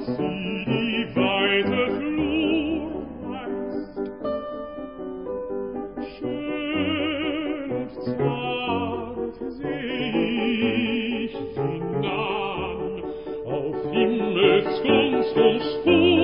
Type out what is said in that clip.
sie die weite Flur reißt. Schön und zart seh ich sie nahen, auf Himmelskunst und Spur.